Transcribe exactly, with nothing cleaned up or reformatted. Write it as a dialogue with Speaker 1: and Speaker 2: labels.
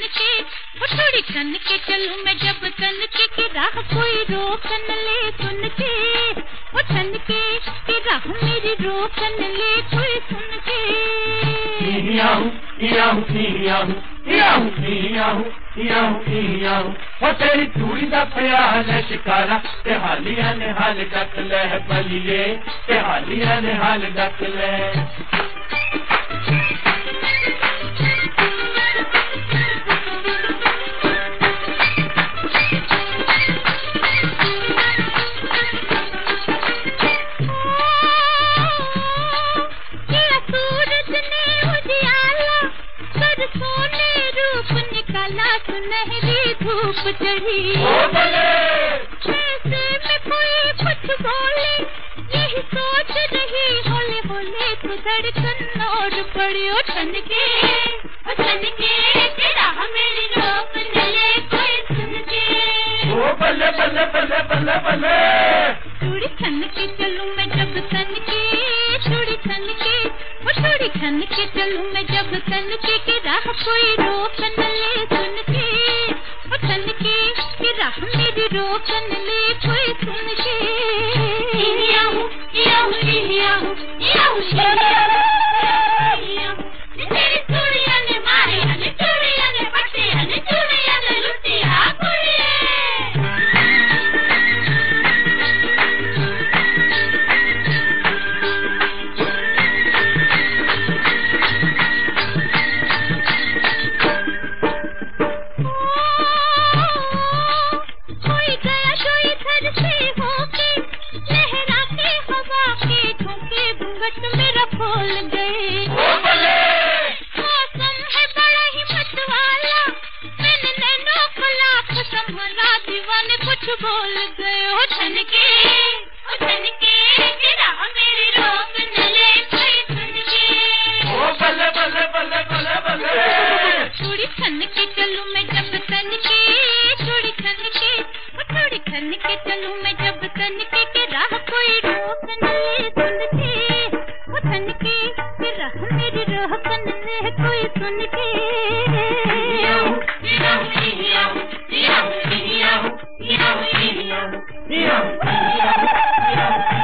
Speaker 1: के, वो थोड़ी खन के चलूं मैं जब तन के, कि राह कोई रोकन ले सुन के, वो तन के कि राह मेरी रोकन ले कोई सुन के।
Speaker 2: Yahoo yahoo yahoo yahoo yahoo yahoo yahoo वो तेरी चूड़ी दा ख्याल है शिकारा, ते हालिया ने हाल डक ले बलिए, ते हालिया ने हाल डक ले।
Speaker 1: सुनहरी धूप चढ़ी ऐसे में कोई कुछ बोले, यही सोच रही होले होले तो धड़कन और पड़ी ओ ठन के, ओ ठन के तेरा मेरी रोक न ले कोई सुन के।
Speaker 2: ओ बल्ले बल्ले बल्ले बल्ले बल्ले
Speaker 1: चूड़ी ठन के चलूं मैं जब तन के, चूड़ी ठन के वो चूड़ी ठन के चलूं मैं जब तन के, कि राह कोई रोक न ले सुन के, वो तन के कि राह मेरी रोकन ले कोई सुन के। Yahoo yahoo yahoo yahoo yahoo तेरी चूड़ियां ने मारे हने, चूड़ियां ने पट्टे हने, चूड़ियां ने लुटी आ कुड़िए। मेरा खोल गए मौसम है बड़ा ही मत वाला, मैंने नैनों को लाख संभला, दीवाने कुछ बोल गए ओ ठन के, ओ ठन के कि राह मेरी रोक न ले कोई सुन के।
Speaker 2: ओ बल्ले बल्ले बल्ले बल्ले बल्ले
Speaker 1: चूड़ी ठन के चलूं मैं जब तन के, चूड़ी ठन के वो चूड़ी ठन के चलूं मैं जब तन के, कि राह कोई रोक न ले सुन के, वो ठन के कि राह मेरी रोकन ले कोई सुन के।
Speaker 2: Yahoo yahoo yahoo yahoo yahoo yahoo yahoo Yahoo